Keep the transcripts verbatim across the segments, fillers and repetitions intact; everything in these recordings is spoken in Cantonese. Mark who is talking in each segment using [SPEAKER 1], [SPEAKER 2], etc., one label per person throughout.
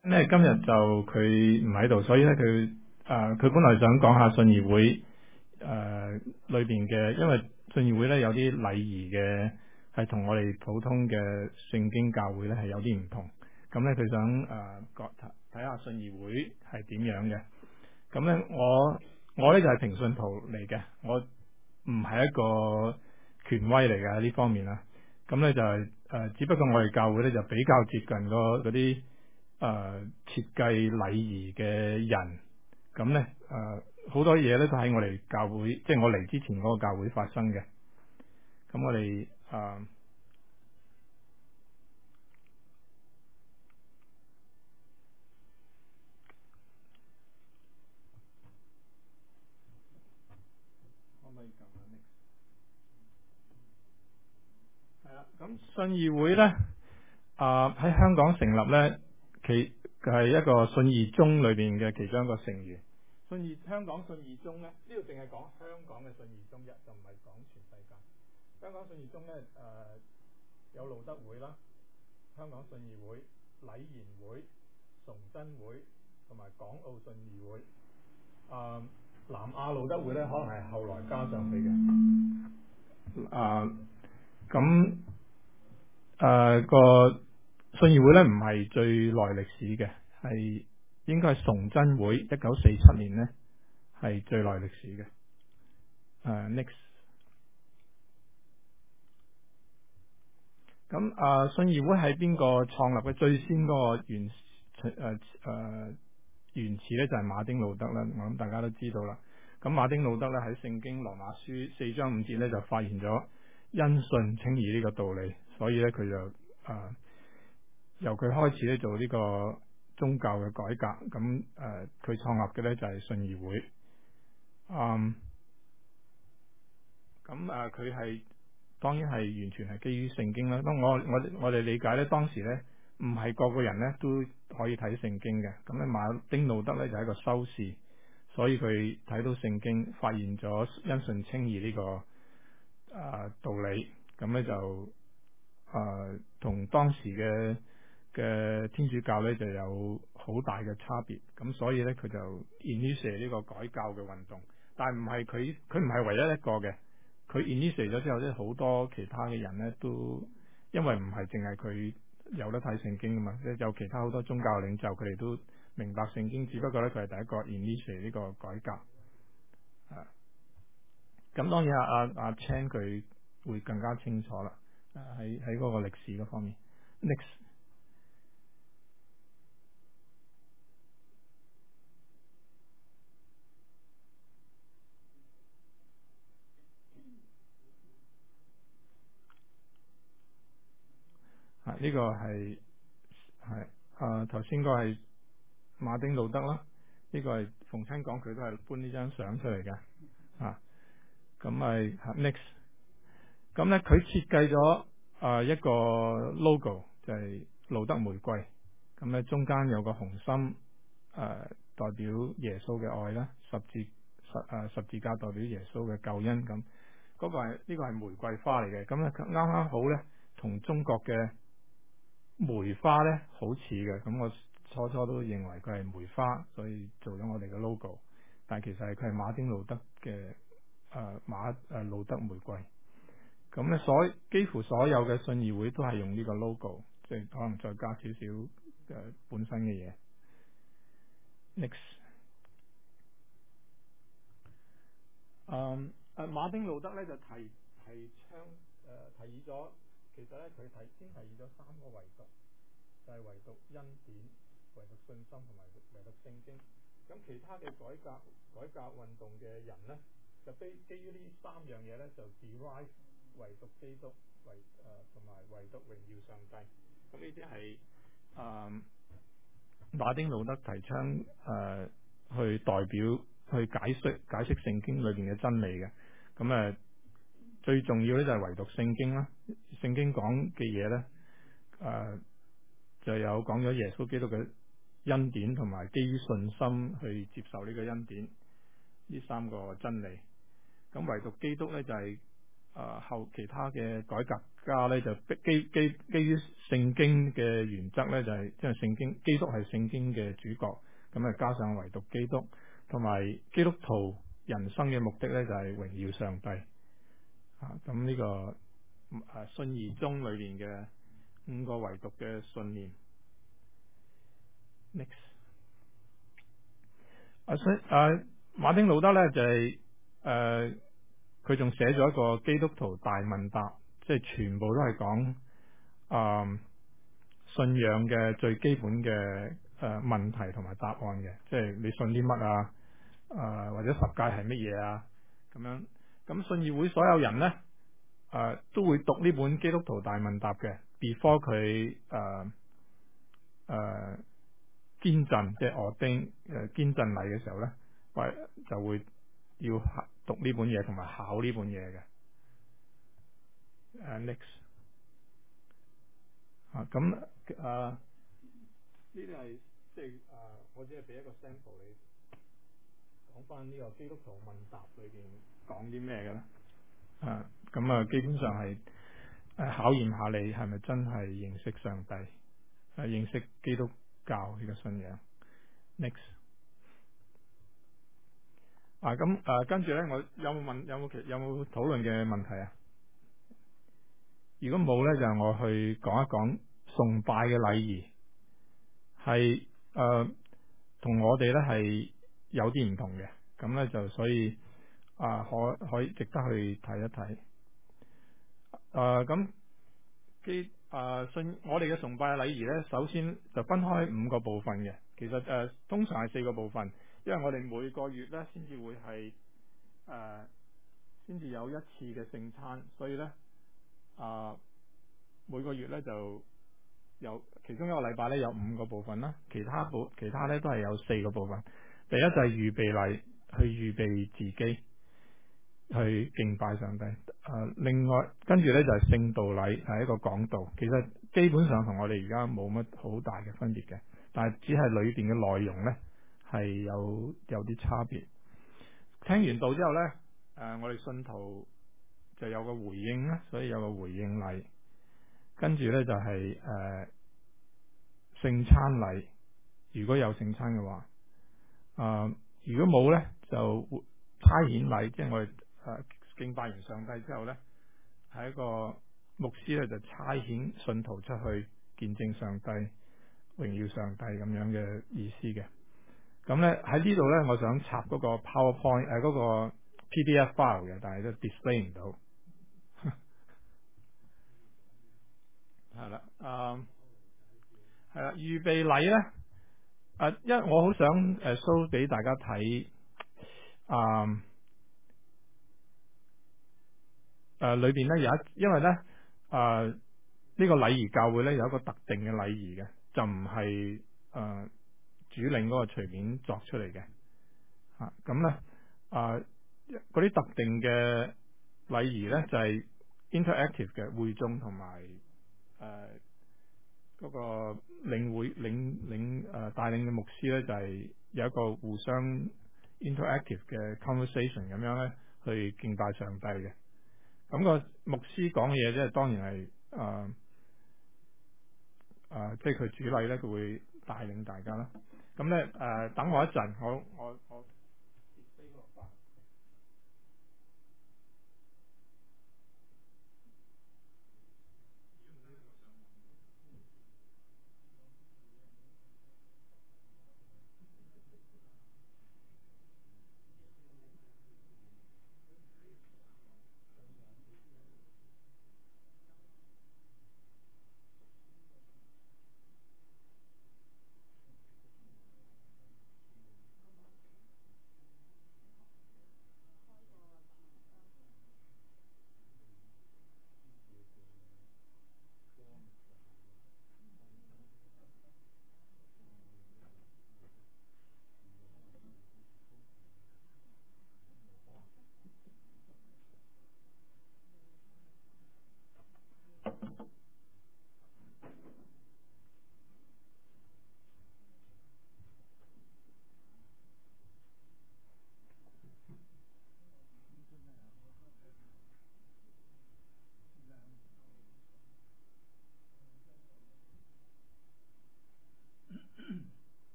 [SPEAKER 1] 咧今日就佢唔喺度，所以咧佢誒佢本來想講下信義會誒、呃、裏邊嘅，因為信義會咧有啲禮儀嘅係同我哋普通嘅聖經教會咧係有啲唔同。咁咧佢想誒睇睇下信義會係點樣嘅。咁咧我我咧就係、是、平信徒嚟嘅，我唔係一個權威嚟嘅喺呢方面啦。咁咧就係、是、誒、呃，只不過我哋教會咧就比較接近嗰啲。誒、呃、設計禮儀嘅人，咁咧誒好多嘢咧都喺我哋教會，即係我嚟之前嗰個教會發生嘅。咁我哋誒、呃、可唔可以撳下呢？係啦，咁信義會咧啊喺香港成立咧，其係一個信義宗裏邊嘅其中一個成員。信義香港信義宗咧，呢度淨係講香港嘅信義宗一，就唔係講全世界。香港信義宗咧誒有路德會啦。香港信義會、禮賢會、崇真會同埋港澳信義會。啊、南亞路德會咧，可能係後來加上去嘅。啊，咁誒個信義會咧唔係最耐歷史嘅，係應該係崇真會一九四七年咧係最耐歷史嘅。誒 next。咁啊，信義會係邊個創立嘅？最先嗰個原誒誒、呃、原始咧就係馬丁路德啦。我諗大家都知道啦。咁馬丁路德咧喺聖經羅馬書四章五節咧就發現咗因信稱義呢個道理，所以咧佢就誒、呃、由佢開始咧做呢個宗教嘅改革。咁誒佢創立嘅咧就係信義會。嗯，咁誒佢係。當然係完全係基於聖經啦。當我我我哋理解咧，當時咧唔係個個人咧都可以睇聖經嘅。咁咧馬丁路德咧就係一個修士，所以佢睇到聖經，發現咗因信稱義呢個啊、呃、道理。咁咧就啊同、呃、當時嘅嘅天主教咧就有好大嘅差別。咁所以咧佢就 initiate 呢個改教嘅運動，但係唔係佢佢唔係唯一一個嘅。佢 initiate 咗之後，咧好多其他嘅人咧都因為唔係淨係佢有得睇聖經噶嘛，即係有其他好多宗教領袖，佢哋都明白聖經，只不過咧佢係第一個 initiate 呢個改革啊。咁當然阿阿阿 Chan 佢會更加清楚啦，喺喺嗰個歷史嗰方面。Next 啊，呢、這個係係啊頭先個係馬丁路德啦，呢、這個係逢親講佢都係搬呢張相出嚟嘅啊。咁係 next。咁咧，佢設計咗啊一個 logo，就係路德玫瑰。咁咧，中間有個紅心，誒、呃、代表耶穌嘅愛啦，十字十誒、呃、十字架代表耶穌嘅救恩。咁嗰、那個係呢、這個係玫瑰花嚟嘅。咁咧啱啱好咧，同中國嘅梅花咧好似嘅。咁我初初都認為佢係梅花，所以做咗我哋嘅 logo。但係其實係佢係馬丁路德嘅誒、呃、馬誒、呃、路德玫瑰。咁咧，所幾乎所有嘅信義會都係用呢個 logo，即係可能再加少少誒本身嘅嘢。Next，嗯，誒馬丁路德咧就提提倡誒、呃、提議咗，其實咧佢提先提議咗三個唯獨，就係、是、唯獨恩典、唯獨信心同埋唯獨聖經。咁其他嘅改革改革運動嘅人咧，就基基於呢三樣嘢咧，就 derive 唯獨基督、唯誒同埋唯獨榮耀上帝。咁呢啲係誒馬丁路德提倡誒、呃、去代表去解釋解釋聖經裏邊嘅真理嘅。咁誒、呃、最重要咧就係唯獨聖經啦。聖經講嘅嘢咧誒就有講咗耶穌基督嘅恩典，同埋基於信心去接受呢個恩典呢三個真理。咁唯獨基督咧就係、是。 誒後其他嘅改革家咧，就基基基於聖經嘅原則咧，就係即係聖經基督係聖經嘅主角，咁啊加上唯獨基督，同埋基督徒人生嘅目的咧就係榮耀上帝啊！咁呢個誒信義宗裏邊嘅五個唯獨嘅信念。Next，啊所以啊馬丁路德咧就係誒佢仲寫咗一個基督徒大問答，即係全部都係講啊信仰嘅最基本嘅誒、呃、問題同埋答案嘅，即係你信啲乜啊？誒、呃、或者十誡係乜嘢啊？咁樣咁信義會所有人咧誒、呃、都會讀呢本基督徒大問答嘅 before 佢誒誒堅振即係我丁誒堅振禮嘅時候咧，喂就會要讀呢本嘢同埋考呢本嘢嘅。誒、uh, next 啊咁誒呢啲係即係誒我只係俾一個 sample 你。講翻呢個基督徒問答裏邊講啲咩嘅咧？啊，咁啊，基本上係誒考驗下你係咪真係認識上帝，誒、啊、認識基督教呢個信仰。Next，啊咁誒跟住咧，我有冇問有冇其有冇討論嘅問題啊？如果冇咧，就我去講一講崇拜嘅禮儀，係誒同我哋咧係有啲唔同嘅，咁咧就所以。啊，可可以值得去睇一睇。誒咁基誒信我哋嘅崇拜禮儀咧，首先就分開五個部分嘅。其實誒、呃、通常係四個部分，因為我哋每個月咧先至會係誒先至有一次嘅聖餐，所以咧啊、呃、每個月咧就有其中一個禮拜咧有五個部分啦，其他部其他咧都係有四個部分。第一就係預備禮，去預備自己。去敬拜上帝。誒、呃，另外跟住咧就係聖道禮，係一個講道。其實基本上同我哋而家冇乜好大嘅分別嘅，但係只係裏邊嘅內容咧係有有啲差別。聽完道之後咧，誒、呃，我哋信徒就有個回應啦，所以有個回應禮。跟住咧就係誒聖餐禮，如果有聖餐嘅話，啊、呃，如果冇咧就差遣禮，即係我哋。誒、啊，敬拜完上帝之後咧，係一個牧師咧就差遣信徒出去見證上帝、榮耀上帝咁樣嘅意思嘅。咁咧喺呢度咧，我想插嗰個 PowerPoint 誒、啊、嗰、嗰個 P D F file 嘅，但係都 display 唔到。係啦，誒係啦，預備禮咧，誒、啊，因為我好想誒 show 俾大家睇，啊。誒、呃，裏邊咧有一，因為咧誒呢、呃這個禮儀教會咧有一個特定嘅禮儀嘅，就唔係誒主領嗰個隨便作出嚟嘅吓。咁咧誒嗰啲特定嘅禮儀咧就係、是、interactive 嘅，會眾同埋誒嗰個領會領領誒帶領嘅牧師咧就係、是、有一個互相 interactive 嘅 conversation 咁樣咧去敬拜上帝嘅。咁個牧師講嘅嘢，即係當然係誒誒，即係佢主禮咧，佢會帶領大家啦。咁咧誒，等我一陣，我我我。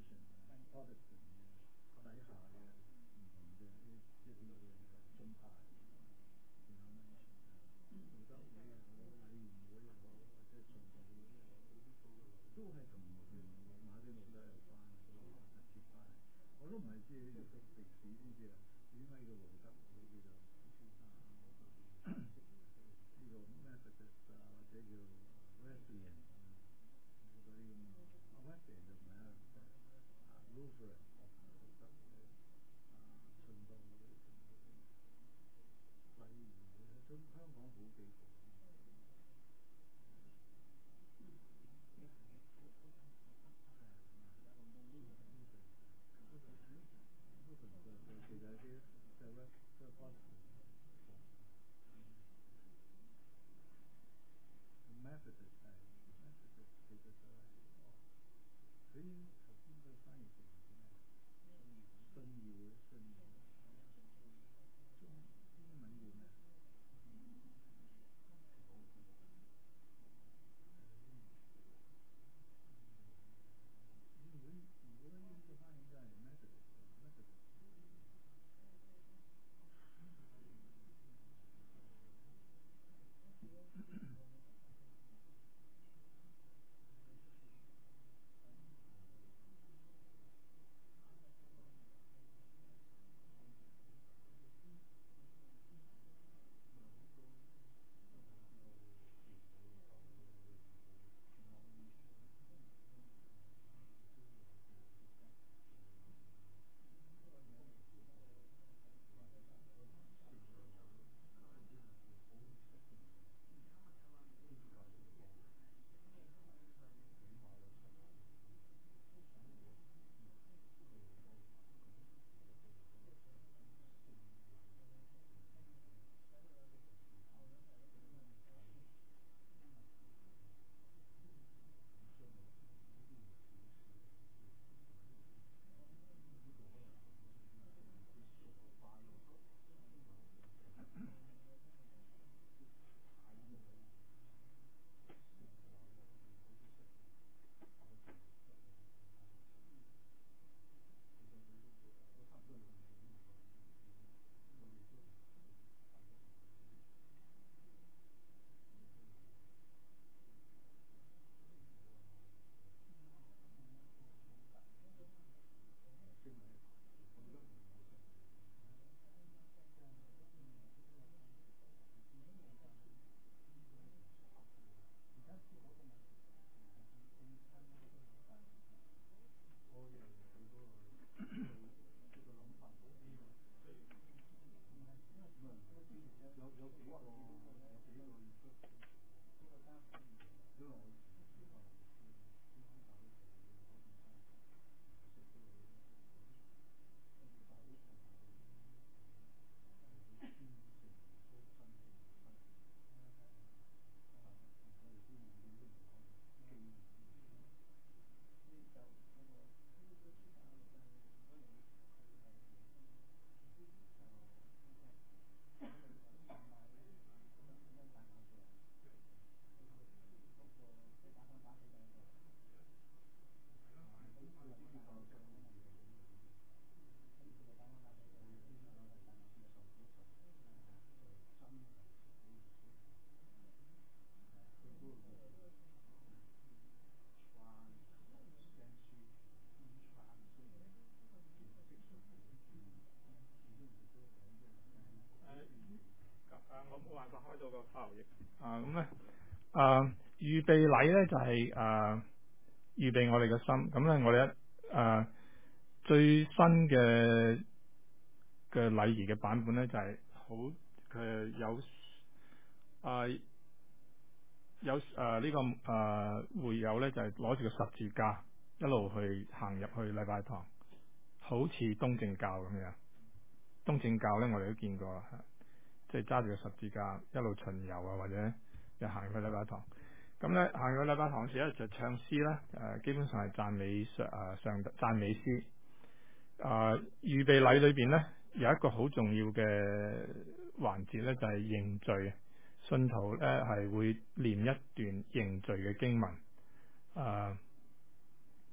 [SPEAKER 1] 開到個效益啊，咁咧啊預備禮咧就係、是、啊預備我哋嘅心，咁咧我哋一啊最新嘅嘅禮儀嘅版本咧就係、是、好佢有啊有啊呢、這個啊會友咧就係攞住個十字架一路去行入去禮拜堂，好似東正教咁樣。東正教咧我哋都見過啦。即係揸住個十字架一路巡遊啊，或者又行去禮拜堂。咁咧行去禮拜堂時咧就唱詩啦，誒基本上係讚美上誒上讚美詩。啊預備禮裏邊咧有一個好重要嘅環節咧就係認罪，信徒咧係會念一段認罪嘅經文。啊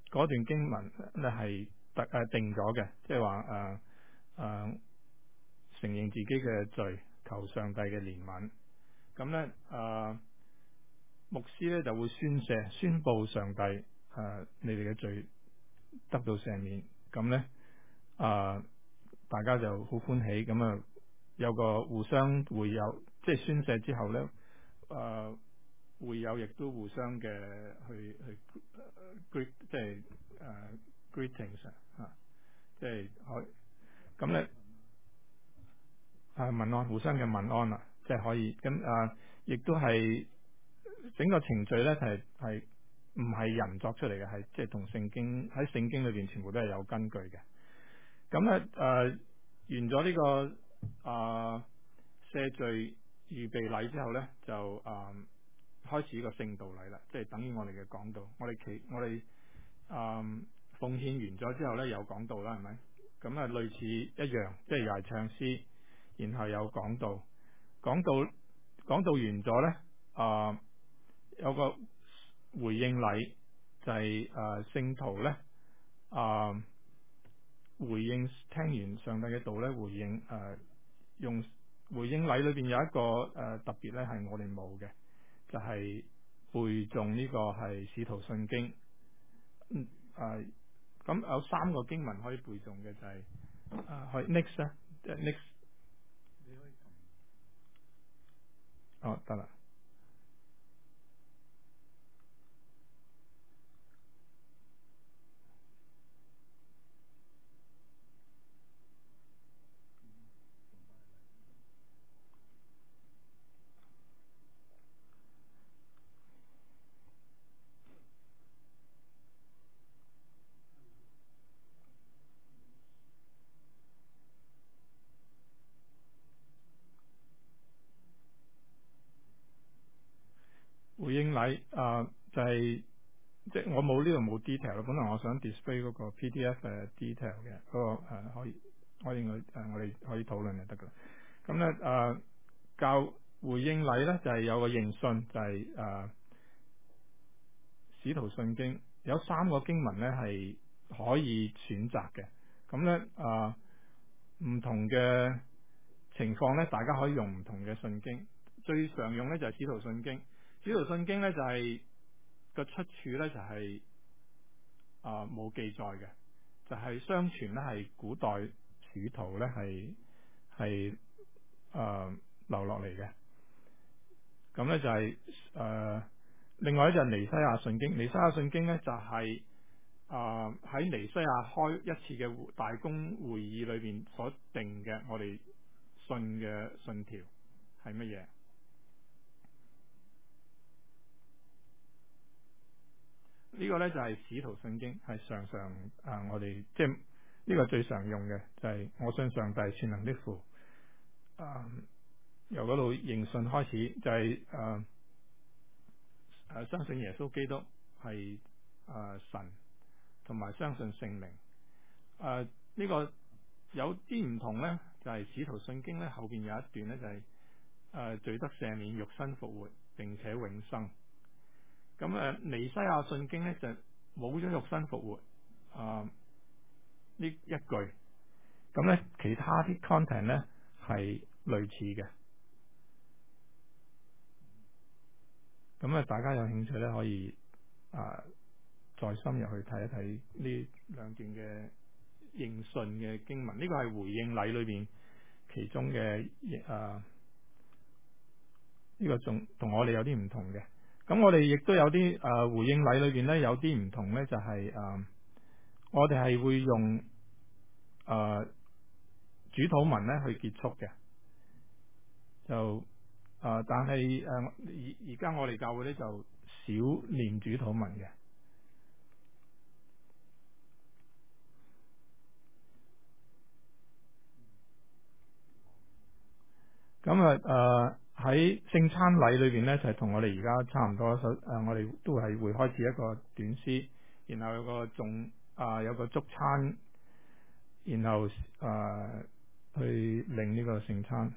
[SPEAKER 1] 嗰段經文咧係特誒定咗嘅，即係話誒誒承認自己嘅罪，求上帝嘅憐憫。咁咧誒牧師咧就會宣誓宣佈上帝誒、呃、你哋嘅罪得到赦免。咁咧誒大家就好歡喜，咁啊有個互相會有，即係宣誓之後咧誒。呃會友亦都互相嘅去去 greet 即係誒 greetings 啊，即係可咁咧啊問安，互相嘅問安啦，即係可以咁啊，亦都係整個程序咧係係唔係人作出嚟嘅，係即係同聖經喺聖經裏邊全部都係有根據嘅。咁咧誒完咗呢個啊赦罪預備禮之後咧就啊。開始個聖道禮啦，即係等於我哋嘅講道。我哋其我哋誒奉獻完咗之後咧，有講道啦，係咪？咁啊，類似一樣，即係又係唱詩，然後有講道。講道講道完咗咧，啊、呃、有個回應禮，就係誒聖徒咧啊回應聽完上帝嘅道咧，回應誒、呃、用回應禮裏邊有一個誒、呃、特別咧，係我哋冇嘅。就係背誦呢個係使徒信經，嗯誒，咁、呃、有三個經文可以背誦嘅就係、是、誒、呃，可以 next 咧，即係 next，哦得啦。回應禮啊、呃，就係、是、即係我冇呢度冇 detail 咯。本來我想 display 嗰個 P D F 嘅 detail 嘅嗰、那個誒、呃、可以可以我誒、呃、我哋可以討論就得噶啦。咁咧誒教回應禮咧就係、是、有個認信，就係、是、誒。呃使徒信經有三個經文咧係可以選擇嘅，咁咧啊唔同嘅情況咧，大家可以用唔同嘅信經。最常用咧就係使徒信經。使徒信經咧就係個出處咧就係啊冇記載嘅，就係相傳咧係古代使徒咧係係啊留落嚟嘅。咁咧就係誒。另外咧就係尼西亞信經，尼西亞信經咧就係啊喺尼西亞開一次嘅大公會議裏邊所定嘅，我哋信嘅信條係乜嘢？呢個咧就係使徒信經，係常常啊我哋即係呢個最常用嘅，就係我信上帝全能的父啊，由嗰度認信開始，就係誒誒相信耶穌基督係誒神。同埋相信聖靈，誒、呃、呢、這個有啲唔同咧，就係、是、使徒信經咧後邊有一段咧就係、是、誒、呃、罪得赦免、肉身復活並且永生。咁誒、呃、尼西亞信經咧就冇咗肉身復活啊呢、呃、一句，咁咧其他啲 content 咧係類似嘅。咁啊，大家有興趣咧可以啊。呃再深入去睇一睇呢兩段嘅認信嘅經文，呢、這個係回應禮裏邊其中嘅誒，呢、呃這個仲同我哋有啲唔同嘅。咁我哋亦都有啲誒、呃、回應禮裏邊咧有啲唔同咧，就係、是、誒、呃、我哋係會用誒、呃、主禱文咧去結束嘅，就誒、呃、但係誒而而家我哋教會咧就少念主禱文嘅。咁啊，誒喺聖餐禮裏邊咧，就係、是、同我哋而家差唔多。首誒、呃，我哋都係會開始一個短詩，然後有個仲啊、呃、有個祝餐，然後誒、呃、去領呢個聖餐。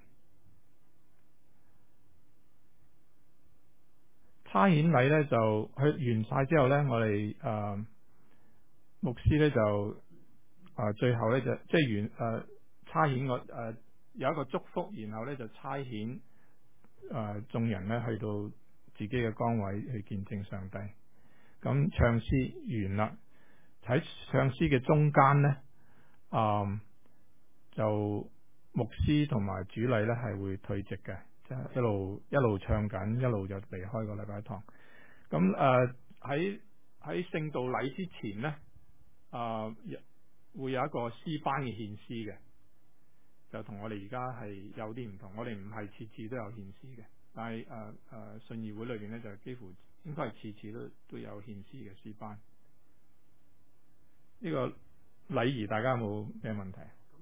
[SPEAKER 1] 差遣禮咧就去完晒之後咧，我哋誒牧師咧就啊、呃、最後咧就即係完誒差遣個誒有一個祝福，然後咧就差遣誒眾人咧去到自己嘅崗位去見證上帝。咁唱詩完啦，喺唱詩嘅中間咧，啊、呃、就牧師同埋主禮咧係會退席嘅，即係一路一路唱緊，一路就離開個禮拜堂。咁誒喺喺聖道禮之前咧，啊、呃、會有一個詩班嘅獻詩嘅，就同我哋而家係有啲唔同。我哋唔係次次都有獻詩嘅，但係誒誒信義會裏邊咧就幾乎應該係次次都都有獻詩嘅詩班。呢、這個禮儀大家有冇咩問題？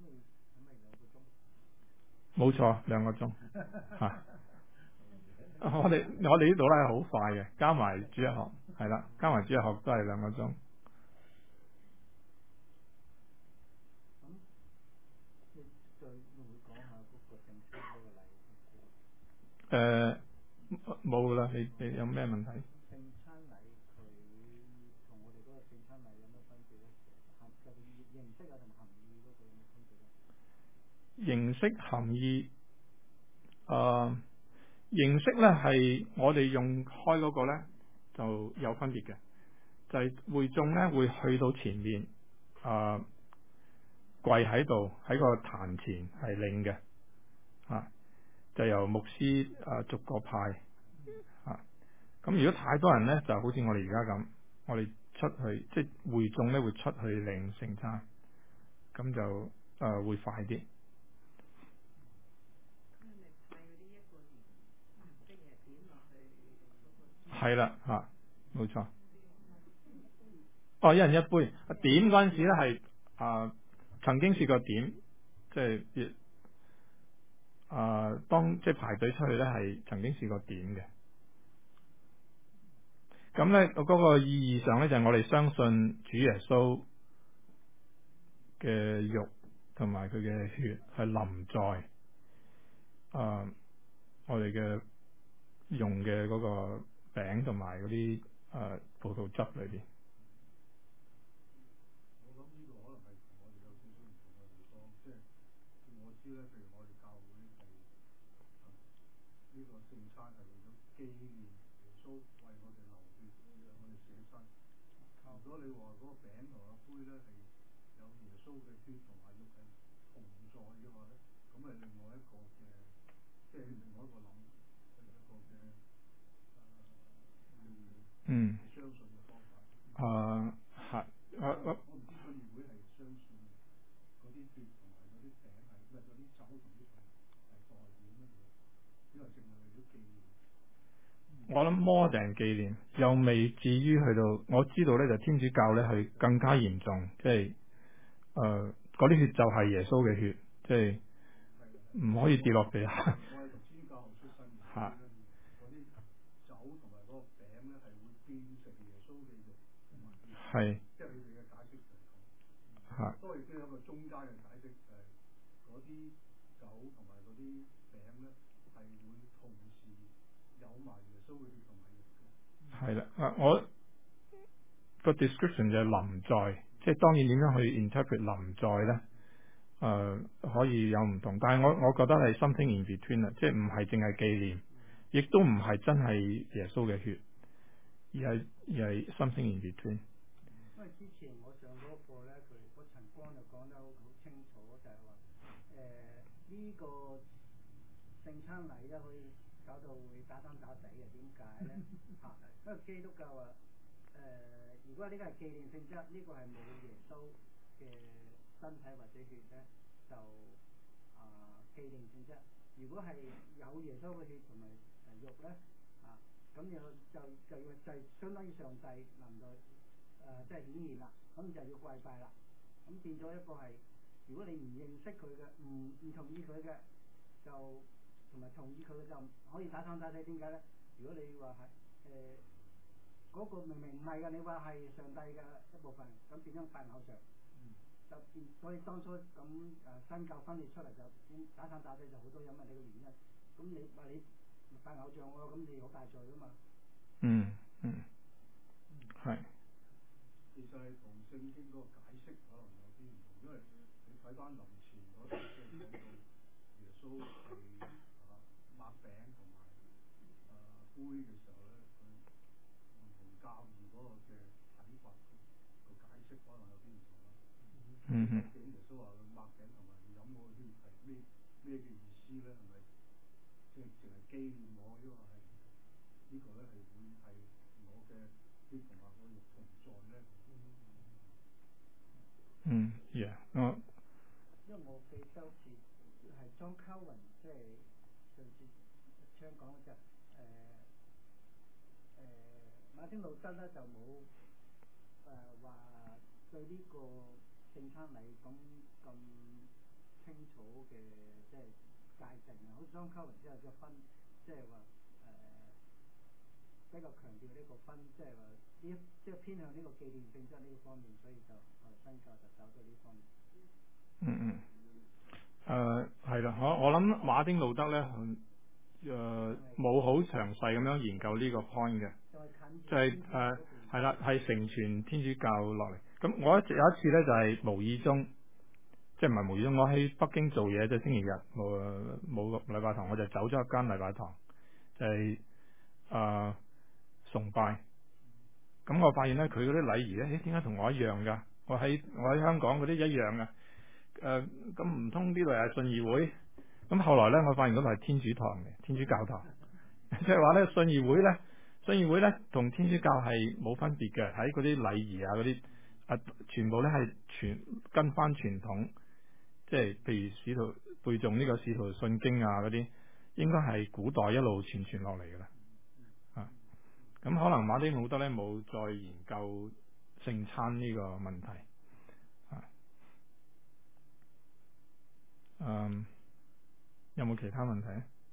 [SPEAKER 1] 冇錯，兩個鐘嚇、啊。我哋我哋呢度咧係好快嘅，加埋主日學係啦，加埋主日學都係兩個鐘。誒冇啦，你你有咩問題？聖餐禮佢同我哋嗰個聖餐禮有咩分別咧？含嘅形式啊同含義嗰個有咩分別咧？形式含義誒、呃、形式咧係我哋用開嗰個咧就有分別嘅，就係、是、會眾咧會去到前面誒、呃、跪喺度喺個壇前係領嘅啊。就由牧師啊逐個派啊，咁如果太多人咧，就好似我哋而家咁，我哋出去即係會眾咧會出去領聖餐，咁就誒、呃、會快啲。係啦嚇，冇錯。哦，一人一杯。點嗰陣時咧係啊，曾經試過點，即係啊，當即係排隊出去咧係曾經試過點嘅。咁咧，嗰個意義上咧，就係我哋相信主耶穌嘅肉同埋佢嘅血係淋在啊、呃，我哋嘅用嘅嗰個餅同埋嗰啲誒葡萄汁裏邊。我諗呢個可能係同我哋有少少唔同嘅地方，即係我知咧，譬如我哋教會係呢個聖餐係為咗紀念耶穌為我哋流血，為我哋捨身。如果你話嗰個餅同個杯咧係有耶穌嘅血同埋肉係同在嘅話咧，咁係另外一個嘅，即係另外一個諗，係一個嘅嗯相信嘅方法。啊係，我我我唔知信義會係相信嗰啲血同埋嗰啲餅係，唔係嗰啲酒同啲餅係代表乜嘢？因為淨係為咗紀念。我諗more than紀念，又未至於去到。我知道咧，就天主教咧係更加嚴重，即係誒嗰啲血就係耶穌嘅血，即係唔可以跌落地下。我係讀天主教學出身嘅，嚇嗰啲酒同埋嗰個餅咧係會變成耶穌嘅肉同埋血，係即係佢哋嘅解釋就係咁嚇。當然都有一個中間嘅解釋，就係嗰啲酒同埋嗰啲餅咧係會同時有埋耶穌嘅血同埋肉嘅。係啦，啊我個 description 就係臨在，即係當然點樣去 interpret 臨在咧？誒、呃、可以有唔同，但係我我覺得係 something in between 啦，即係唔係淨係紀念，亦都唔係真係耶穌嘅血，而係而係 something in between。因為之前我上嗰課咧，佢個陳光就講得好清楚，就係話誒呢個聖餐禮咧可以搞到會打生打死嘅，點解咧？嚇，因為基督教話誒、呃，如果呢個係紀念性質，呢、這個係冇耶穌嘅身體或者血咧，就啊紀念性質。如果係有耶穌嘅血同埋誒肉咧，啊咁就就就要就係相當於上帝臨在誒即係顯現啦，咁就要跪拜啦。咁變咗一個係，如果你唔認識佢嘅，唔唔同意佢嘅，就同埋同意佢嘅就可以打生打死。點解咧？如果你話係誒嗰個明明唔係嘅，你話係上帝嘅一部分，咁變咗拜偶像。就變，所以當初咁誒新教分裂出嚟就打生打死就好多因為你嘅原因。咁你話你拜偶像喎，咁你好大罪噶嘛？嗯嗯，係。
[SPEAKER 2] 其實係同聖經嗰個解釋可能有啲唔同，因為你睇翻林前嗰度即係講到耶穌係啊擘餅同埋誒杯嘅時候咧，佢唔同教義嗰個嘅睇法個解釋可能有啲唔同啦。
[SPEAKER 1] 嗯哼。
[SPEAKER 2] 究竟耶穌話佢擘餅同埋飲嗰個血係咩咩嘅意思咧？係咪即係淨係紀念我，抑或係呢個咧係會係我嘅血同埋我嘅肉同在咧？
[SPEAKER 1] 嗯，yeah，我
[SPEAKER 3] 因為我記得好似係 John Calvin，即係上次聽講就誒誒馬丁路德咧就冇誒話對呢個聖餐禮咁咁清楚嘅即係界定啊，好似 John Calvin 之後嘅分，即係話誒比較強調呢個分，即係話呢即係偏向呢個紀念性質呢個方面，所以就誒新教就走咗呢方面。
[SPEAKER 1] 嗯嗯。誒係啦，我我諗馬丁路德咧，誒冇好詳細咁樣研究呢個 point 嘅，就係誒係啦，係承傳天主教落嚟。咁我一有一次咧就係、是、無意中，即係唔係無意中，我喺北京做嘢，即係星期日冇冇個禮拜堂，我就走咗一間禮拜堂，就係、是、誒、呃、崇拜。咁我發現咧，佢嗰啲禮儀咧，誒點解同我一樣㗎？我喺我喺香港嗰啲一樣㗎。誒咁唔通呢度係信義會？咁後來咧，我發現嗰度係天主堂嘅，天主教堂。即係話咧，信義會咧，信義會咧同天主教係冇分別嘅，喺嗰啲禮儀啊嗰啲啊，全部咧係全跟翻傳統，即係譬如使徒背誦呢個使徒信經啊嗰啲，應該係古代一路傳傳落嚟㗎啦。啊，咁可能馬丁路德咧冇再研究聖餐呢個問題。嗯，有冇其他問題？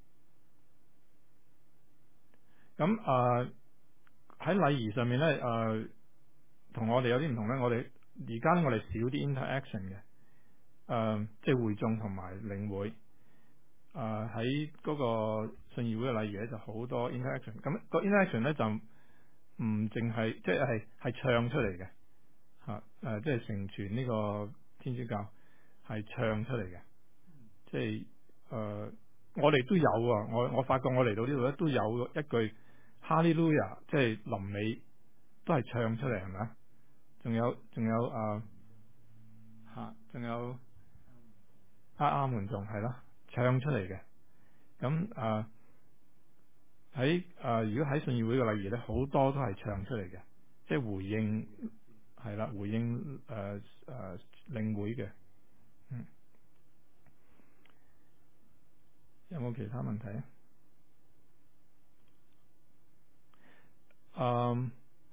[SPEAKER 1] 咁誒喺禮儀上面咧，誒、呃、同我哋有啲唔同咧。我哋而家咧，我哋少啲 interaction 嘅，誒、呃、即係會眾同埋領會。誒喺嗰個信義會嘅禮儀咧，就好多 interaction。咁個 interaction 咧就唔淨係即係係係唱出嚟嘅嚇，誒即係承傳呢個天主教係唱出嚟嘅。即係誒、呃，我哋都有啊！我我發覺我嚟到呢度咧，都有一句哈利路亞，即係臨尾都係唱出嚟，係咪啊？仲有仲有誒嚇，仲、呃、有阿阿門仲係咯，唱出嚟嘅。咁誒喺誒，如果喺信義會嘅禮儀咧，好多都係唱出嚟嘅，即係回應係啦，回應誒誒、呃呃、領會嘅。嗯。有冇其他問題啊？嗯，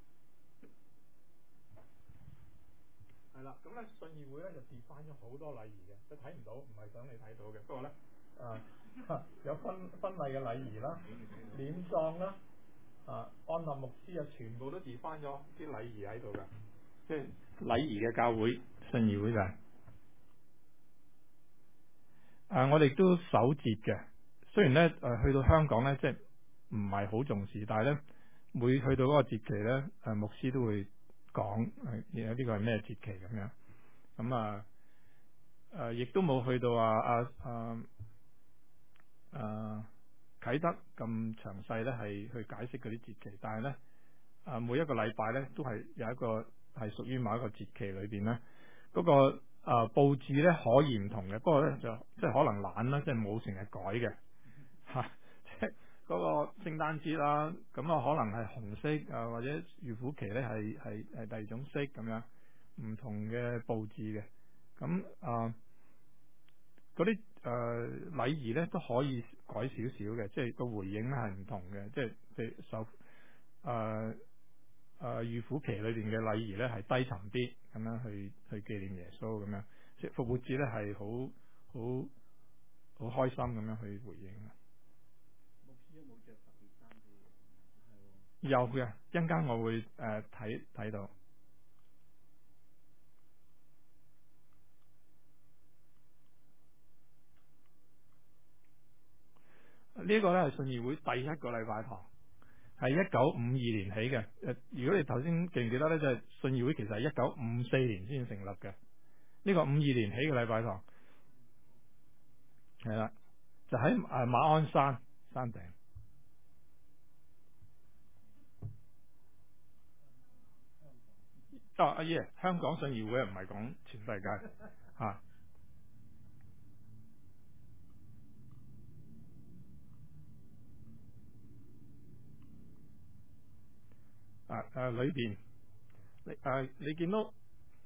[SPEAKER 1] 係啦，咁咧信義會咧就跌翻咗好多禮儀嘅，即係睇唔到，唔係想你睇到嘅。不過咧，誒有婚婚禮嘅禮儀啦、殮葬啦、啊安立牧師啊，全部都跌翻咗啲禮儀喺度嘅，即係禮儀嘅教會信義會就係、是。誒，我哋都守節嘅，雖然咧誒去到香港咧，即係唔係好重視，但係咧每去到嗰個節期咧，誒牧師都會講誒，有呢個係咩節期咁樣。咁啊誒，亦都冇去到啊啊啊啊啟德咁詳細咧，係去解釋嗰啲節期。但係咧啊，每一個禮拜咧都係有一個係屬於某一個節期裏邊咧嗰個。啊、呃，佈置咧可以唔同嘅，不過咧就即係可能懶啦，即係冇成日改嘅嚇。即係嗰個聖誕節啦，咁啊可能係紅色啊，或者預苦期咧係係係第二種色咁樣，唔同嘅佈置嘅。咁啊，嗰啲誒禮儀咧都可以改少少嘅，即係個回應咧係唔同嘅，即係即係受誒。呃誒預苦期裏邊嘅禮儀咧係低沉啲，咁樣去去紀念耶穌咁樣，即係復活節咧係好好好開心咁樣去回應。
[SPEAKER 2] 牧師有冇著特別衫嘅？
[SPEAKER 1] 有嘅，一陣間我會誒睇睇到。呢、這個咧係信義會第一個禮拜堂， 係一九五二年起嘅。誒，如果你頭先記唔記得咧，就係、信義會其實係一九五四年先成立嘅。呢、個五二年起嘅禮拜堂係啦，就喺誒馬鞍山山頂。啊阿爺，香港信義會唔係講全世界嚇。啊啊誒裏邊，你誒你見到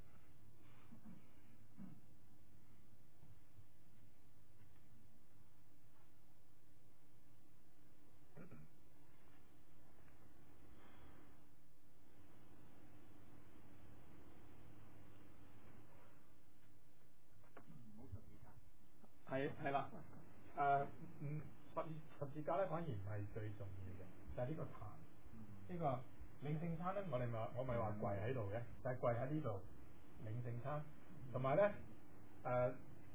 [SPEAKER 1] 係係啦誒嗯十十字架咧，反而唔係最重要嘅，就係、呢個壇。呢、個領聖餐咧，我哋咪我咪話跪喺度嘅，就係、跪喺呢度領聖餐，同埋咧誒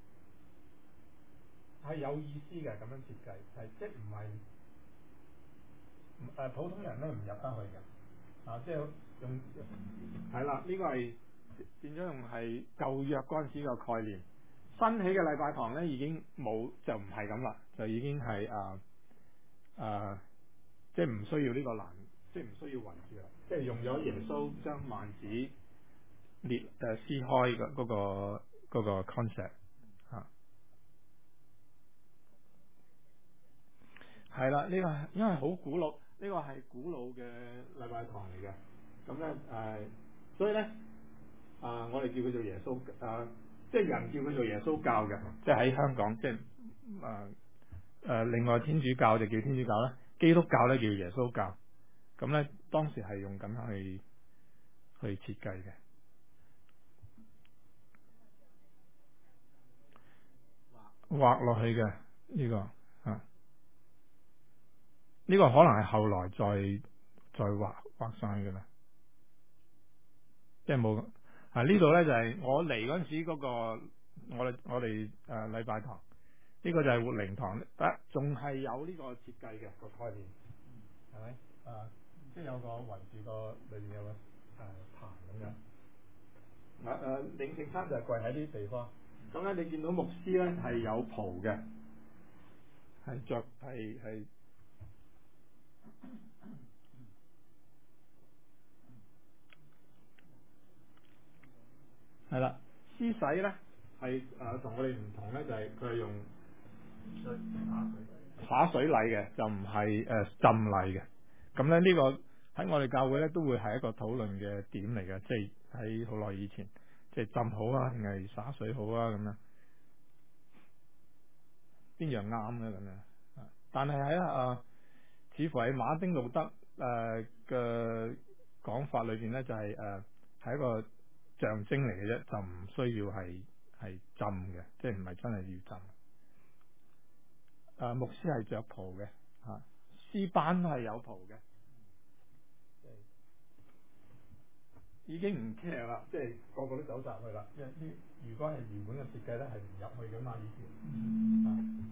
[SPEAKER 1] 係有意思嘅咁樣設計，係即係唔係誒普通人咧唔入得去嘅啊，即係用係啦，呢、個係變咗用係舊約嗰陣時個概念，新起嘅禮拜堂咧已經冇就唔係咁啦，就已經係誒誒即係唔需要呢個欄，即係唔需要圍住啦，即係用咗耶穌將幔子裂誒、呃、撕開嘅嗰、個嗰、個 concept 嚇。係啦，呢、個因為好古老，呢、個係古老嘅禮拜堂嚟嘅。咁咧誒，所以咧啊、我哋叫佢做耶穌啊、即係人叫佢做耶穌教嘅，即係喺香港，即係誒誒，另外天主教就叫天主教啦，基督教咧叫耶穌教。咁咧當時係用咁樣去去設計嘅，畫落去嘅呢、個啊，呢、個可能係後來再再畫畫上去嘅啦。即係冇啊！呢度咧就係、我嚟嗰陣時嗰、個我哋我哋誒禮拜堂，呢、個就係活靈堂，得仲係有呢個設計嘅個概念，係咪？啊，即係有個圍住個裏面有個誒壇咁樣。啊誒，領聖餐就係跪喺呢啲地方。咁咧，你見到牧師咧係有袍嘅，係着係係係啦。施洗咧係誒同我哋唔同咧，就係佢係用水灑水禮嘅，就唔係誒浸禮嘅。咁咧呢個喺我哋教會咧都會係一個討論嘅點嚟嘅，即係喺好耐以前，即係浸好啊，定係灑水好啊咁樣，邊樣啱咧咁樣啊？但係喺啊，似乎喺馬丁路德誒嘅講法裏邊咧，就係誒係一個象徵嚟嘅啫，就唔需要係係浸嘅，即係唔係真係要浸。誒、牧師係着袍嘅，嚇詩班係有袍嘅，已經唔 care 啦，即係個個都走晒去啦。因為呢，如果係原本嘅設計咧，係唔入去噶嘛以前。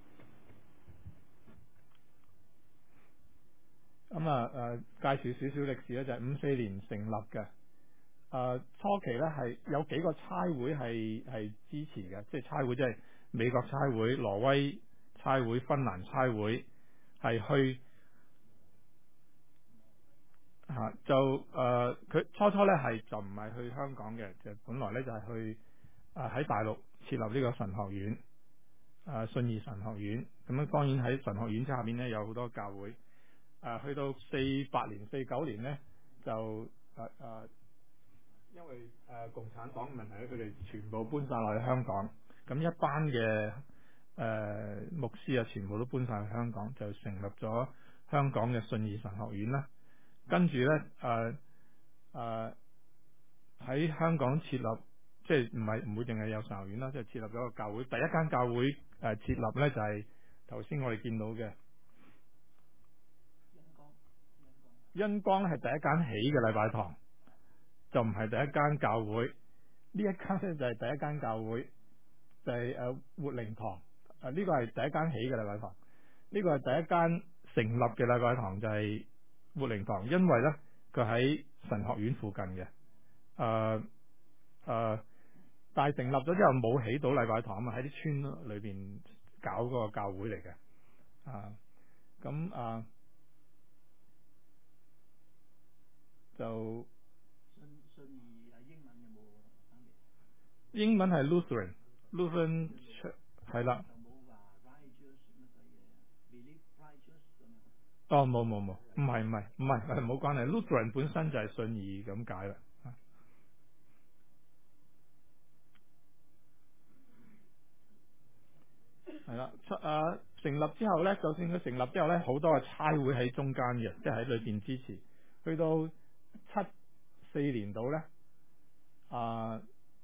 [SPEAKER 1] 咁啊誒，介紹少少歷史咧，就係五四年成立嘅。誒、初期咧係有幾個差會係係支持嘅，即係差會即係美國差會、挪威差會、芬蘭差會係去嚇、啊、就誒佢、初初咧係就唔係去香港嘅，就本來咧就係去誒喺大陸設立呢個神學院，誒信義神學院。咁樣當然喺神學院之下邊咧有好多教會。誒去到四八年、四九年咧就誒誒。因為誒、呃、共產黨嘅問題咧，佢哋全部搬晒落去香港，咁一班嘅誒、呃、牧師啊，全部都搬晒去香港，就成立咗香港嘅信義神學院啦。跟住咧誒誒喺香港設立，即係唔係唔會淨係有神學院啦，即係設立咗個教會。第一間教會誒、呃、設立咧就係頭先我哋見到嘅恩光，係第一間起嘅禮拜堂。就唔係第一間教會，呢一間咧就係第一間教會，就係、是、誒活靈堂。誒、啊、呢、這個係第一間起嘅禮拜堂，呢、這個係第一間成立嘅禮拜堂，就係活靈堂，因為咧佢喺神學院附近嘅，誒、呃、誒、呃，但係成立咗之後冇起到禮拜堂啊嘛，喺啲村裏邊搞嗰個教會嚟嘅，啊，咁啊就
[SPEAKER 3] 信信義係英文有冇分別？
[SPEAKER 1] 英文係 Lutheran，Lutheran 係啦。
[SPEAKER 3] 就冇話 righteous 乜鬼嘢 believe righteous 咁樣。
[SPEAKER 1] 哦，冇冇冇，唔係唔係唔係係冇關係。Lutheran 本身就係信義咁解啦。係啦，出啊成立之後咧，就算佢成立之後咧，好多嘅差會喺中間嘅，即係喺裏邊支持。去到七四年度咧，啊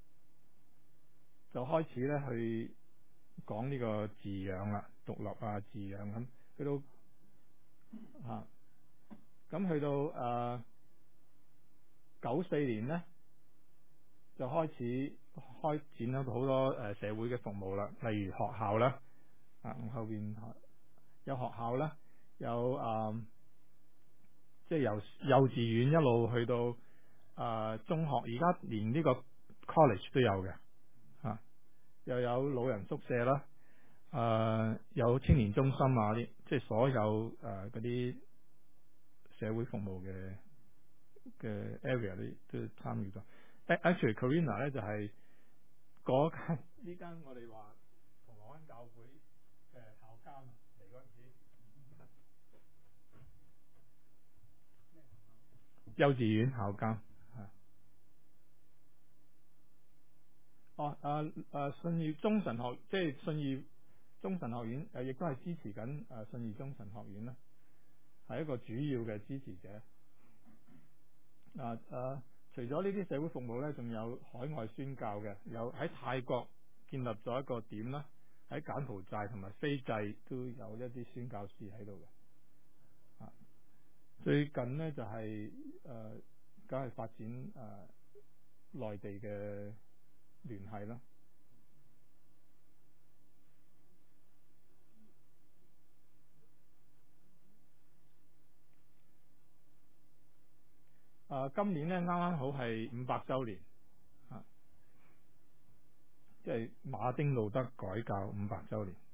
[SPEAKER 1] 就開始咧去講呢個字養啦，獨立啊字養咁。去到啊咁去到誒九四年咧，就開始開展咗好多誒社會嘅服務啦，例如學校啦。啊，後邊有學校啦，有啊、呃，即係由幼稚園一路去到啊、呃、中學，而家連呢個 college 都有嘅，啊，又有老人宿舍啦，啊、呃，有青年中心啊啲，即係所有誒嗰啲社會服務嘅嘅 area 都都參與咗。Actually Carina 咧就係嗰間呢間我哋話銅鑼灣教會誒校監嚟嗰陣時，幼稚園校監係。哦，誒誒信義中神學，即係信義中神學院誒，亦都係支持緊誒信義中神學院啦，係一個主要嘅支持者。啊誒，除咗呢啲社會服務咧，仲有海外宣教嘅，有喺泰國建立咗一個點啦，喺柬埔寨同埋斐濟都有一啲宣教士喺度嘅。啊，最近呢，就係、是、誒，梗、呃、係發展誒、呃、內地嘅聯繫啦。誒、呃，今年呢，啱啱好係五百週年，啊，即係馬丁路德改教五百週年。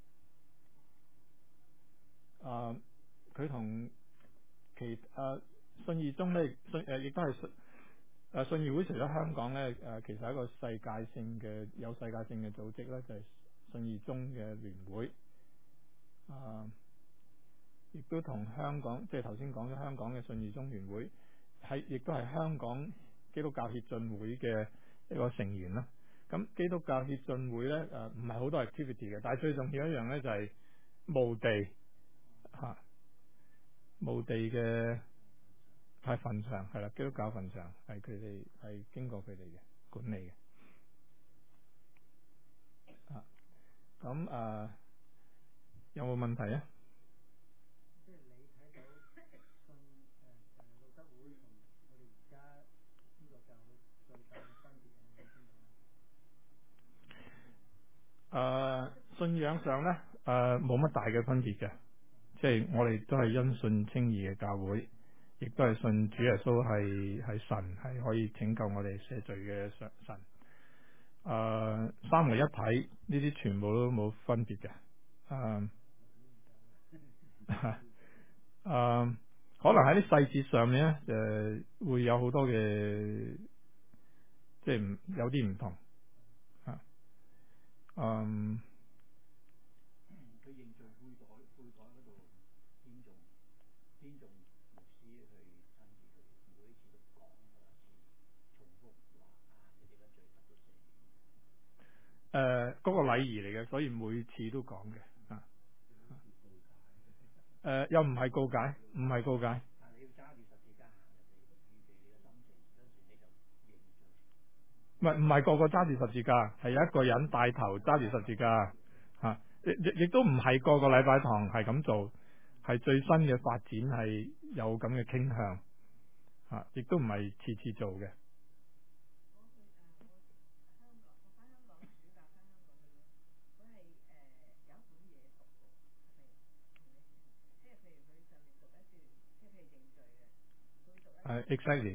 [SPEAKER 1] 誒、呃，佢同其誒、呃、信義中咧，信誒亦都係信誒信義會，除咗香港咧，誒、呃、其實係一個世界性嘅有世界性嘅組織咧，就係、是、信義中嘅聯會。啊、呃，亦都同香港，即係頭先講咗香港嘅信義中聯會。係，亦都係香港基督教協進會嘅一個成員啦。咁基督教協進會咧，誒唔係好多 activity 嘅，但係最重要一樣咧就係墓地嚇，墓地嘅係墳場係啦，基督教墳場係佢哋係經過佢哋嘅管理嘅。啊，咁誒、呃、有冇問題啊？
[SPEAKER 3] 即係你睇到信誒誒路德會同我哋而家呢個教會最大嘅分別喺邊度咧？
[SPEAKER 1] 誒信仰上咧誒冇乜大嘅分別嘅，即係我哋都係因信稱義嘅教會，亦都係信主耶穌係係神，係可以拯救我哋赦罪嘅神。誒、呃、三位一體呢啲全部都冇分別嘅。誒、呃、誒、呃、可能喺啲細節上面咧，誒、呃、會有好多嘅，即係唔有啲唔同啊。嗯。
[SPEAKER 3] 佢認罪悔改悔改嗰度邊種邊種牧師去親自佢每一次都講多一次，重複話啊，你哋嘅罪得到赦免。
[SPEAKER 1] 誒，嗰個禮儀嚟嘅，所以每次都講嘅啊。誒，又唔係告解，唔係告解。
[SPEAKER 3] 但係你要揸住十字架行入嚟，預備你嘅心情，跟住你就認罪。
[SPEAKER 1] 唔係唔係個個揸住十字架，係有一個人帶頭揸住十字架嚇。亦亦亦都唔係個個禮拜堂係咁做，係最新嘅發展係有咁嘅傾向嚇，亦都唔係次次做嘅。 係 exactly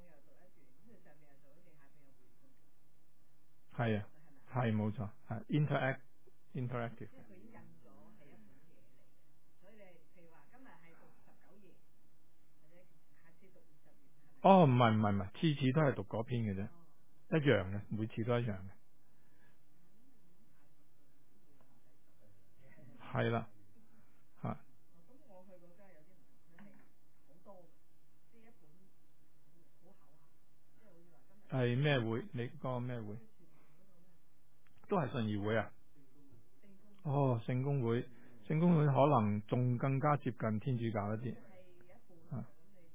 [SPEAKER 1] 係啊，係冇錯，係 interact interactive。哦，唔係唔係唔係，次次都係讀嗰篇嘅啫，一樣嘅，每次都一樣嘅。係啦，嚇。係咩會？你嗰個咩會？都係信義會啊？哦，聖公會，聖公會可能仲更加接近天主教一啲。啊。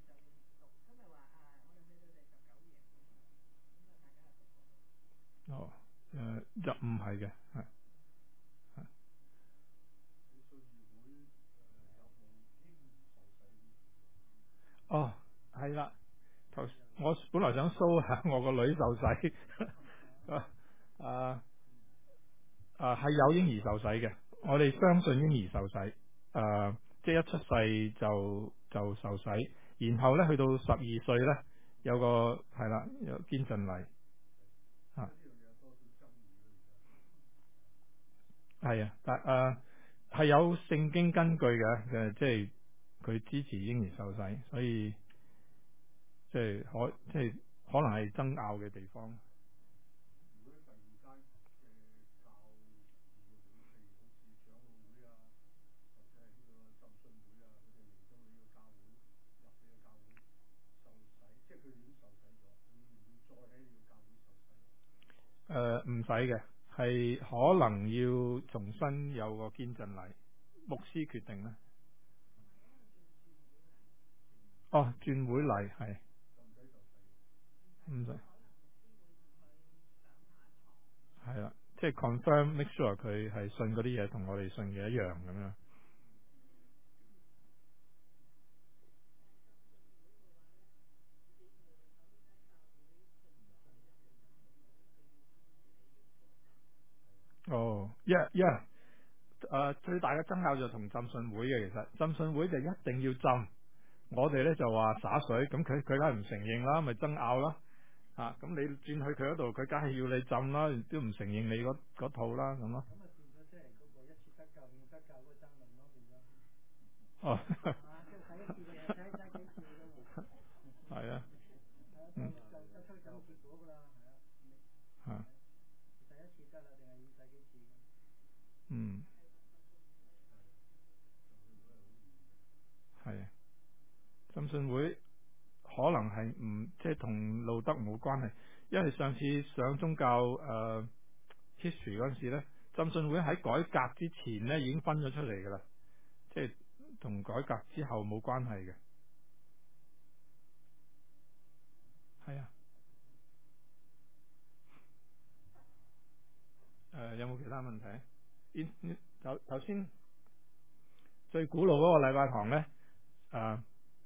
[SPEAKER 1] 哦，誒、呃，就唔係嘅，係係。哦，係啦，頭我本來想 show 下我個女受洗，啊啊係有嬰兒受洗嘅，我哋相信嬰兒受洗，誒、啊，即係一出世就就受洗，然後咧去到十二歲咧有個係啦有堅振禮，啊，係啊，但誒係有聖經根據嘅，誒即係佢支持嬰兒受洗，所以即係可即係可能係爭拗嘅地方。誒唔使嘅，係可能要重新有個堅振禮，牧師決定啦。哦，轉會禮係唔使，係啦，即係 confirm，make sure 佢係信嗰啲嘢同我哋信嘅一樣咁樣。哦，yeah yeah，誒最大嘅爭拗就同浸信會嘅，其實浸信會就一定要浸，我哋咧就話灑水，咁佢佢梗係唔承認啦，咪爭拗啦。啊，咁你轉去佢嗰度，佢梗係要你浸啦，都唔承認你嗰嗰套啦，咁咯。
[SPEAKER 3] 咁啊變咗即係嗰個一次得救變得救嗰個爭論咯，變咗。
[SPEAKER 1] 哦。
[SPEAKER 3] 啊，即係洗一次嘅又洗洗幾次㗎嘛。
[SPEAKER 1] 係啊。
[SPEAKER 3] 係啊，
[SPEAKER 1] 嗯。
[SPEAKER 3] 就就出咁結果㗎啦，係啊。
[SPEAKER 1] 嚇。
[SPEAKER 3] 洗一次得啦，定係要洗幾次㗎？
[SPEAKER 1] 嗯。係啊。浸信會可能係唔即係同路德冇關係，因為上次上宗教誒、呃、history 嗰陣時咧，浸信會喺改革之前咧已經分咗出嚟㗎啦，即係同改革之後冇關係嘅。係啊。誒、呃、有冇其他問題？頭頭先最古老嗰個禮拜堂咧，誒、呃、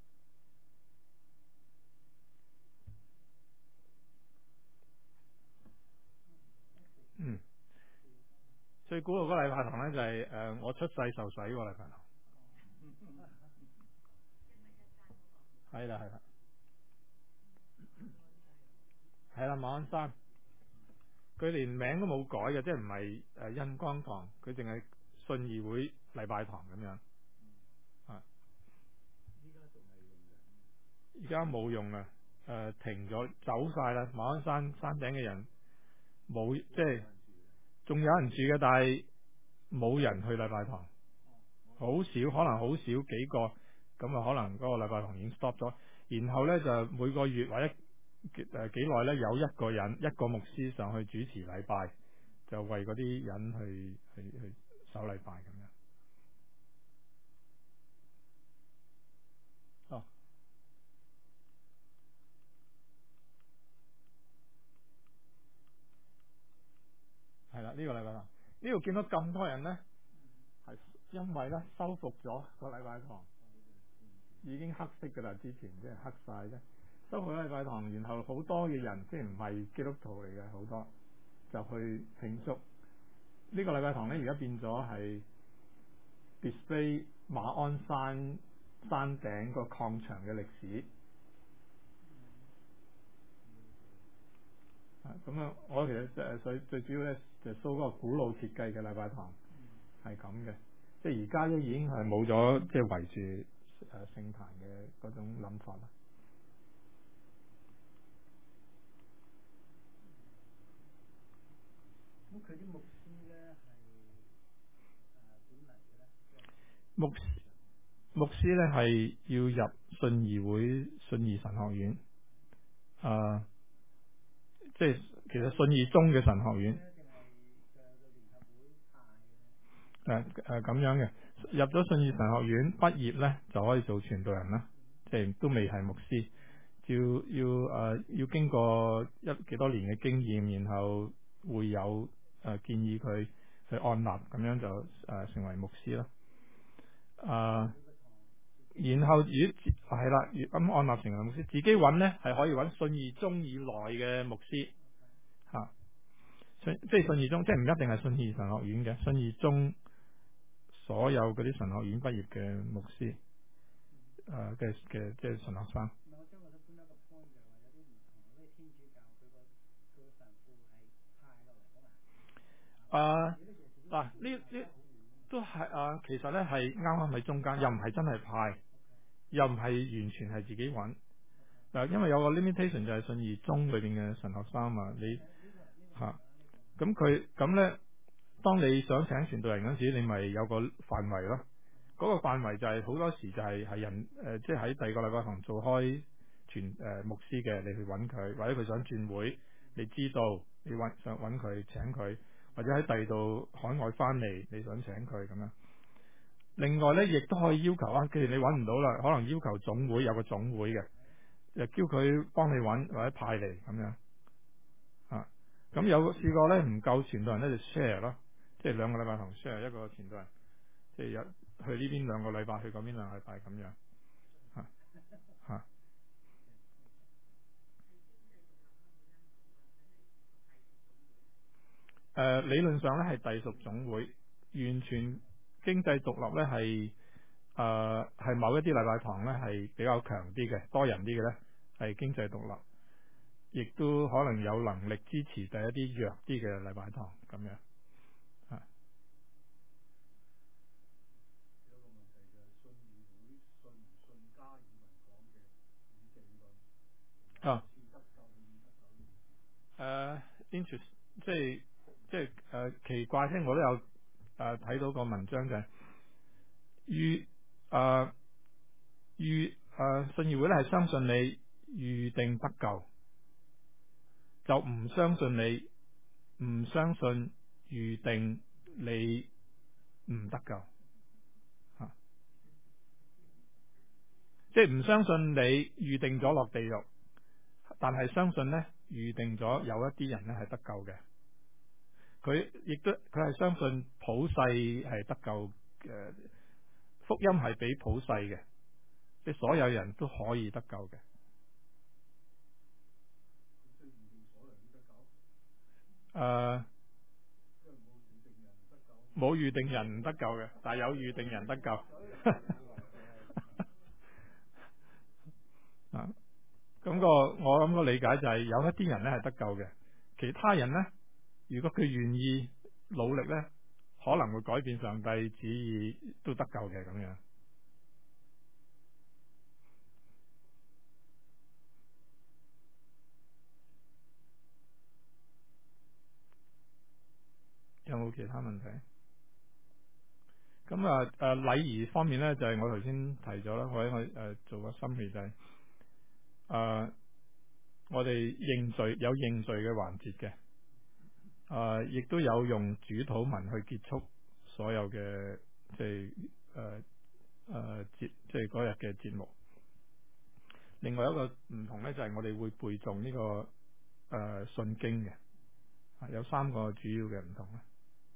[SPEAKER 1] 嗯。最古老嗰個禮拜堂咧就係、是、誒、呃、我出世受洗嗰個禮拜堂。係啦係啦。係啦，馬鞍山。佢連名都冇改嘅，即係唔係誒恩光堂，佢淨係信義會禮拜堂咁樣。啊。
[SPEAKER 2] 依家仲係用緊。
[SPEAKER 1] 而家冇用啊！誒、呃、停咗，走晒啦。馬鞍山山頂嘅人冇，即係仲有人住嘅，但係冇人去禮拜堂，好少，可能好少幾個，咁啊可能嗰個禮拜堂已經 stop 咗。然後咧就每個月或者誒幾耐咧有一個人一個牧師上去主持禮拜，就為嗰啲人去去去守禮拜咁樣。哦，係啦，呢、這個禮拜堂呢度見到咁多人咧，係因為咧修復咗個禮拜堂，已經黑色噶啦，之前即係黑晒啫。修復禮拜堂，然後好多嘅人即係唔係基督徒嚟嘅，好多就去慶祝。呢、這個禮拜堂咧而家變咗係 display 馬鞍山山頂個礦場嘅歷史。 啊，咁啊，我其實即係最最主要咧就 show 嗰個古老設計嘅禮拜堂係咁嘅，即係而家都已經係冇咗即係圍住誒聖壇嘅嗰種諗法啦。
[SPEAKER 3] 咁佢啲牧師咧係誒點嚟嘅咧？
[SPEAKER 1] 牧牧師咧係要入信義會、信義神學院，啊、呃，即係其實信義中嘅神學院。誒誒咁樣嘅，入咗信義神學院畢業咧就可以做傳道人啦，即係都未係牧師，要要誒、呃、要經過一幾多年嘅經驗，然後會有誒、呃、建議佢去按立，咁樣就誒、呃、成為牧師啦。啊、呃，然後如果係啦，咁按立成為牧師，自己揾咧係可以揾信義中以內嘅牧師嚇、啊，信即係信義中，即係唔一定係信義神學院嘅信義中。所有嗰啲神學院畢業嘅牧師，誒嘅嘅即係神學生。
[SPEAKER 3] 我將我都搬一個 point 就係話有啲唔同，好似天主教佢個佢個神父係派落嚟㗎嘛。
[SPEAKER 1] 啊嗱，呢呢都係啊，其實咧係啱啱喺中間，又唔係真係派，又唔係完全係自己揾。嗱，因為有個 limitation 就係信義中裏邊嘅神學生嘛，你嚇咁佢咁咧。當你想請傳道人嗰陣時，你咪有個範圍咯。嗰、那個範圍就係、是、好多時就係係人誒，即係喺第二個禮拜堂做開傳誒牧師嘅，你去揾佢，或者佢想轉會，你知道你揾想揾佢請佢，或者喺第二度海外翻嚟，你想請佢咁樣。另外咧，亦都可以要求啊，既然你揾唔到啦，可能要求總會有個總會嘅，就叫佢幫你揾或者派嚟咁樣啊。咁有試過咧，唔夠傳道人咧就 share 咯。即係兩個禮拜堂 share 一個傳道人，即係有去呢邊兩個禮拜，去嗰邊兩個禮拜咁樣嚇嚇。誒理論上咧係隸屬總會，完全經濟獨立咧係誒係某一啲禮拜堂咧係比較強啲嘅，多人啲嘅咧係經濟獨立，亦都可能有能力支持第一啲弱啲嘅禮拜堂咁樣嚇。
[SPEAKER 2] 有個問題就係信義會信唔信加爾文講嘅以正論，
[SPEAKER 1] 啊
[SPEAKER 2] 似得救唔得救？
[SPEAKER 1] 誒 interest 即係即係誒、呃、奇怪聽，我都有誒睇、呃、到個文章就係預誒預誒信義會咧係相信你預定得救，就唔相信你唔相信預定你唔得救嚇、啊，即係唔相信你預定咗落地獄，但係相信咧預定咗有一啲人咧係得救嘅。佢亦都佢係相信普世係得救嘅，福音係俾普世嘅，即係所有人都可以得救嘅。
[SPEAKER 2] 即係預定所有人都得救？
[SPEAKER 1] 誒，
[SPEAKER 2] 因為冇預定人唔得救。
[SPEAKER 1] 冇預定人唔得救嘅，但係有預定人得救。啊，咁個我諗個理解就係有一啲人咧係得救嘅，其他人咧，如果佢願意努力咧，可能會改變上帝旨意都得救嘅咁樣。有冇其他問題？咁啊誒禮儀方面咧，就係、是、我頭先提咗啦，或者我誒做個心意就係、是、誒、呃、我哋認罪有認罪嘅環節嘅，誒、呃、亦都有用主禱文去結束所有嘅即係誒誒節即係嗰日嘅節目。另外一個唔同咧，就係、是、我哋會背誦呢、這個誒、呃、信經嘅，啊有三個主要嘅唔同啦。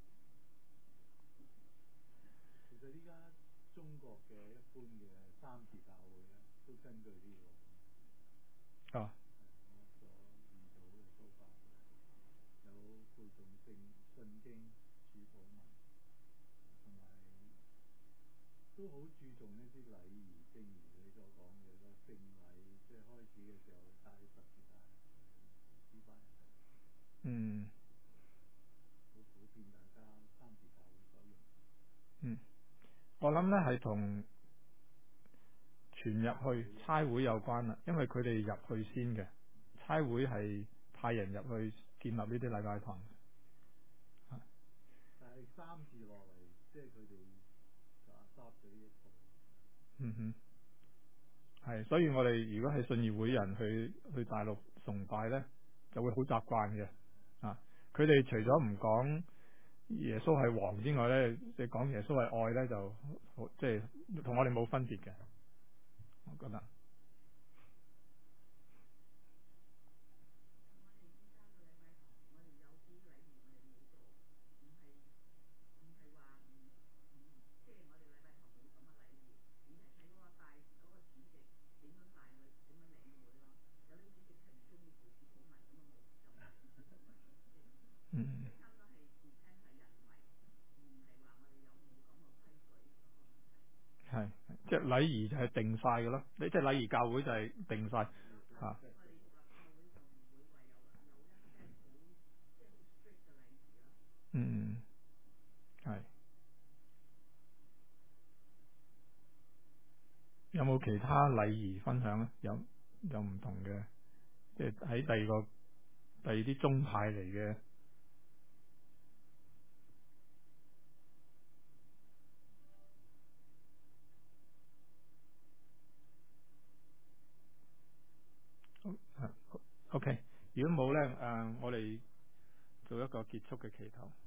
[SPEAKER 2] 其實依家中國嘅一般嘅三自教會咧，都根據呢個
[SPEAKER 1] 啊，
[SPEAKER 2] 我所遇到嘅做法，有背誦聖信經、主禱文，同埋都好注重呢啲禮儀，正如你所講嘅個聖禮，即係開始嘅時候帶十字架，呢班人。
[SPEAKER 1] 諗咧係同傳入去差會有關啦，因為佢哋入去先嘅，差會係派人入去建立呢啲禮拜堂。
[SPEAKER 2] 但係三字落嚟，即係佢哋就殺咗呢一套。
[SPEAKER 1] 嗯哼，係，所以我哋如果係信義會人去去大陸崇拜咧，就會好習慣嘅。啊，佢哋除咗唔講耶穌係王之外咧，即係講耶穌係愛咧，就好即係同我哋冇分別嘅，我覺得。嗯，係，即係禮儀就係定晒嘅咯。你即係禮儀教會就係定晒嚇。嗯，係。有冇其他禮儀分享咧？有有唔同嘅，即係喺第二個第二啲宗派嚟嘅。OK，如果冇咧，誒、呃，我哋做一個結束嘅祈禱。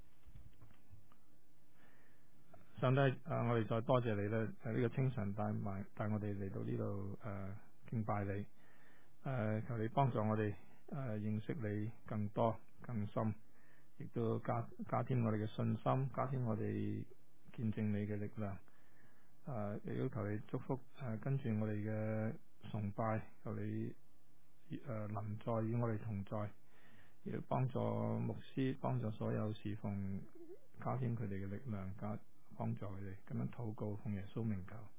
[SPEAKER 1] 上帝，誒、呃，我哋再多謝你咧，喺、呃、呢、這個清晨帶埋帶我哋嚟到呢度誒敬拜你。誒、呃，求你幫助我哋誒、呃、認識你更多更深，亦都加加添我哋嘅信心，加添我哋見證你嘅力量。誒、呃，亦都求你祝福誒、呃、跟住我哋嘅崇拜，求你誒臨在與我哋同在，亦都幫助牧師，幫助所有侍奉，加添佢哋嘅力量，加幫助佢哋咁樣禱告，奉耶穌名求。